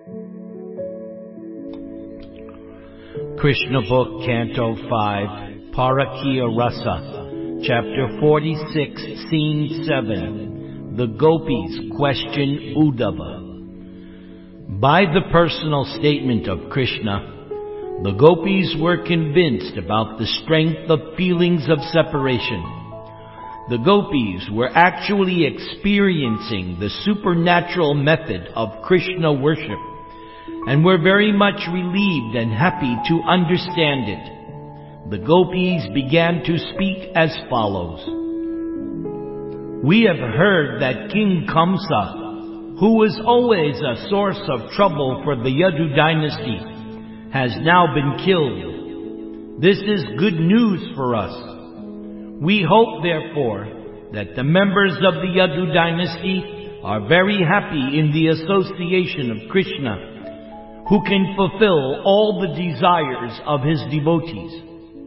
Krishna Book, Canto 5, Parakya Rasa, Chapter 46, Scene 7. The Gopis question Uddhava. By the personal statement of Krishna, the Gopis were convinced about the strength of feelings of separation. The Gopis were actually experiencing the supernatural method of Krishna worship, and were very much relieved and happy to understand it. The Gopis began to speak as follows. We have heard that King Kamsa, who was always a source of trouble for the Yadu dynasty, has now been killed. This is good news for us. We hope, therefore, that the members of the Yadu dynasty are very happy in the association of Krishna, who can fulfill all the desires of his devotees.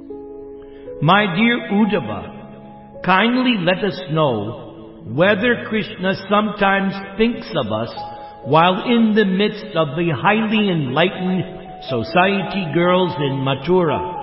My dear Uddhava, kindly let us know whether Krishna sometimes thinks of us while in the midst of the highly enlightened society girls in Mathura.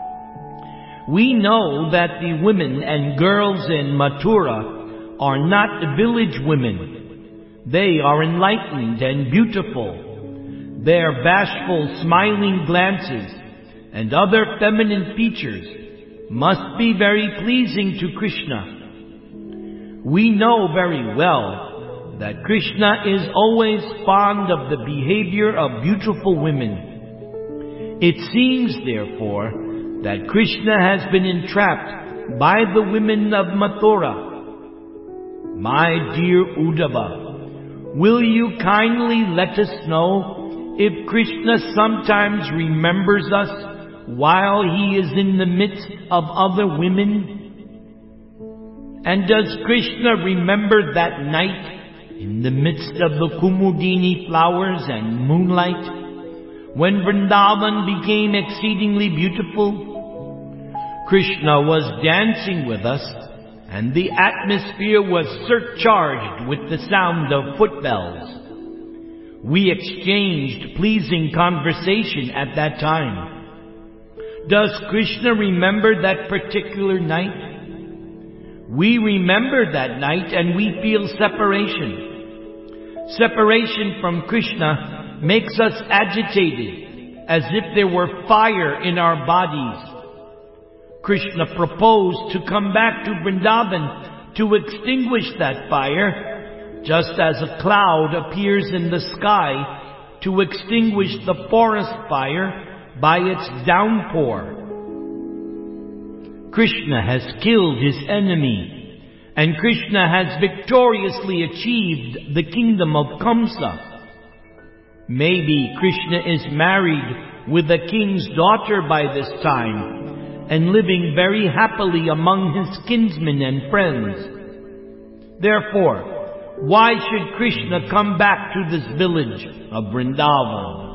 We know that the women and girls in Mathura are not village women. They are enlightened and beautiful. Their bashful, smiling glances and other feminine features must be very pleasing to Krishna. We know very well that Krishna is always fond of the behavior of beautiful women. It seems, therefore, that Krishna has been entrapped by the women of Mathura. My dear Uddhava, will you kindly let us know if Krishna sometimes remembers us while he is in the midst of other women? And does Krishna remember that night in the midst of the Kumudini flowers and moonlight, when Vrindavan became exceedingly beautiful? Krishna was dancing with us, and the atmosphere was surcharged with the sound of footbells. We exchanged pleasing conversation at that time. Does Krishna remember that particular night? We remember that night and we feel separation. Separation from Krishna makes us agitated, as if there were fire in our bodies. Krishna proposed to come back to Vrindavan to extinguish that fire, just as a cloud appears in the sky to extinguish the forest fire by its downpour. Krishna has killed his enemy, and Krishna has victoriously achieved the kingdom of Kamsa. Maybe Krishna is married with a king's daughter by this time, and living very happily among his kinsmen and friends. Therefore, why should Krishna come back to this village of Vrindavan?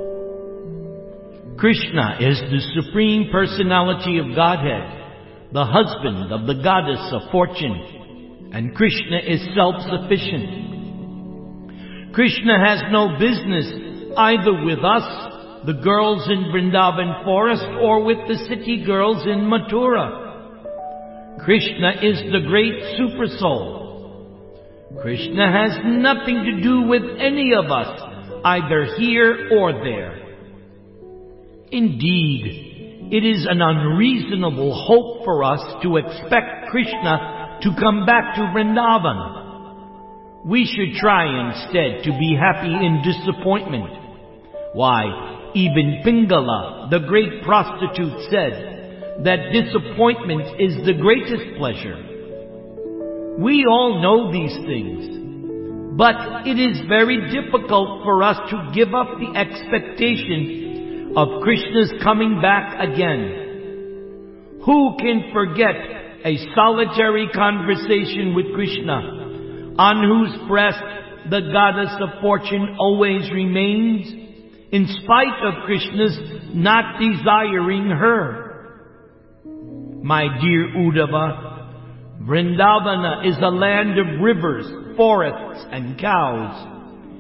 Krishna is the Supreme Personality of Godhead, the husband of the goddess of fortune, and Krishna is self-sufficient. Krishna has no business either with us, the girls in Vrindavan forest, or with the city girls in Mathura. Krishna is the great Supersoul. Krishna has nothing to do with any of us, either here or there. Indeed, it is an unreasonable hope for us to expect Krishna to come back to Vrindavan. We should try instead to be happy in disappointment. Why, even Pingala, the great prostitute, said that disappointment is the greatest pleasure. We all know these things, but it is very difficult for us to give up the expectation of Krishna's coming back again. Who can forget a solitary conversation with Krishna, on whose breast the goddess of fortune always remains, in spite of Krishna's not desiring her? My dear Uddhava, Vrindavana is a land of rivers, forests, and cows.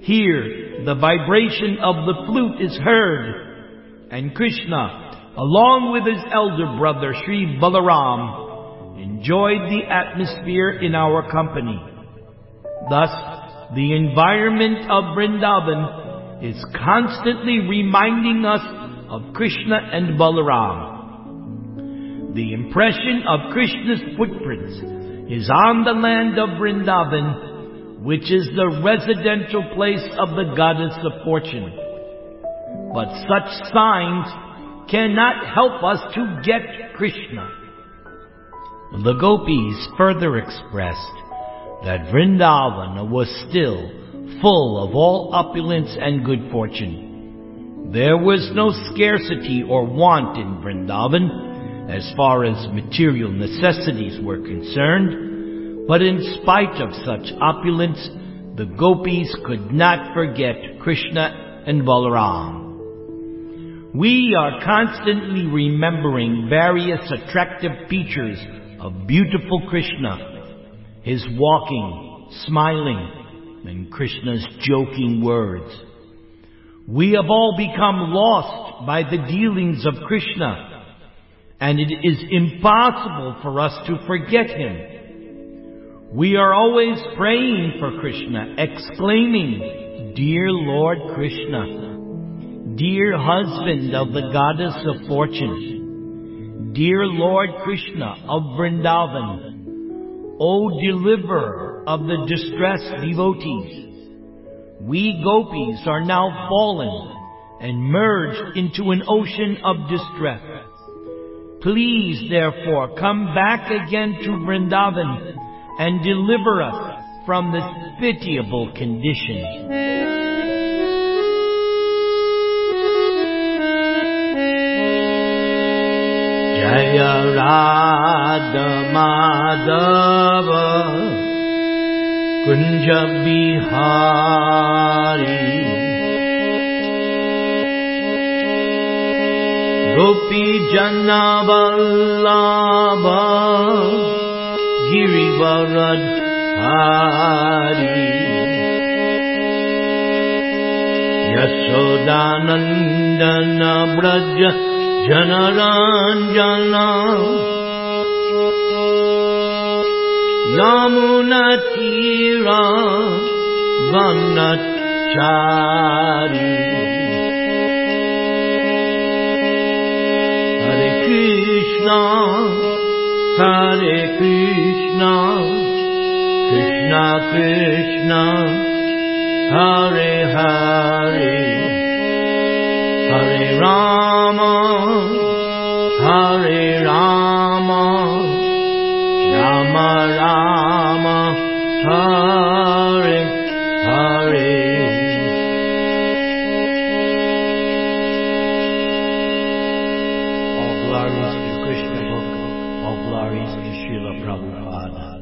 Here the vibration of the flute is heard, and Krishna, along with his elder brother Sri Balaram, enjoyed the atmosphere in our company. Thus, the environment of Vrindavan is constantly reminding us of Krishna and Balaram. The impression of Krishna's footprints is on the land of Vrindavan, which is the residential place of the goddess of fortune. But such signs cannot help us to get Krishna. The gopis further expressed that Vrindavan was still full of all opulence and good fortune. There was no scarcity or want in Vrindavan as far as material necessities were concerned, but in spite of such opulence, the gopis could not forget Krishna and Balaram. We are constantly remembering various attractive features of beautiful Krishna, his walking, smiling, and Krishna's joking words. We have all become lost by the dealings of Krishna, and it is impossible for us to forget him. We are always praying for Krishna, exclaiming, "Dear Lord Krishna, dear husband of the goddess of fortune, dear Lord Krishna of Vrindavan, O deliverer of the distressed devotees." We gopis are now fallen and merged into an ocean of distress. Please, therefore, come back again to Vrindavan and deliver us from this pitiable condition. Jaya Radha Madhava Kunja Bihari Gopi Jana Vallabha Girivaradhari Yashodanandana Braja Janaranjana Yamuna Tira Vanachari Hare Krishna Hare Krishna Krishna Krishna Hare Hare Hare Rama Hare Rama Rama Rama Hare Hare. All glories to Krishna Book, all glories to Srila Prabhupada.